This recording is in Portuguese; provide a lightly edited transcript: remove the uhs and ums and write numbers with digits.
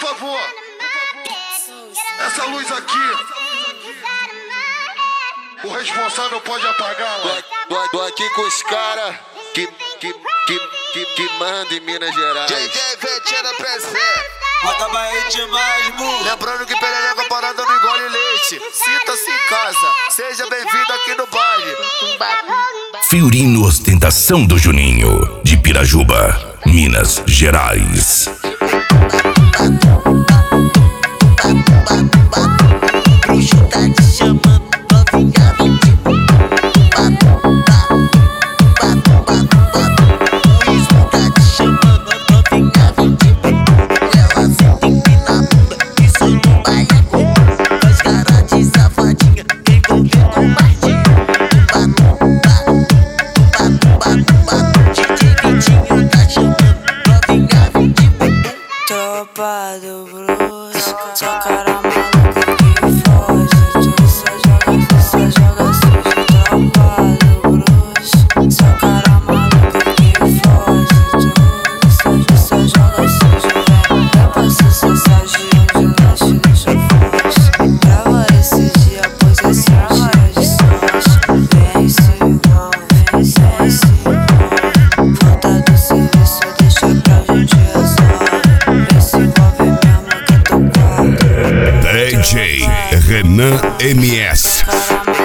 favor, essa luz aqui, o responsável pode apagá-la. Tô aqui com os caras que manda em Minas Gerais. JJ Vetina PC. Acaba demais, mu. Lembrando que perereca parada não engole leite. Sinta-se em casa, seja bem-vindo aqui no baile. Fiorino Ostentação do Juninho, de Pirajuba, Minas Gerais. Bruxo tá te chamando, novinha, vem de Luiz tá te chamando, novinha, vem de ela senta empina a bunda, isso não vai acontecer. As caras de safadinha, envolvendo o Martinho. DJ Vitinho tá chamando, novinha, vem de tropa do Bruxo, só cara maluca que foge. Tu só joga sujo, tropa do Bruxo, só cara maluca que foge. Tu só joga sujo, vai passar sensagem onde nasce deixa forte. Grava esse dia, pois esse é um dia de sorte. Vem se igual, vem se igual. Falta do serviço, deixa pra gente resolve. Vem se envolve mesmo que é teu quadro. DJ Renan MS.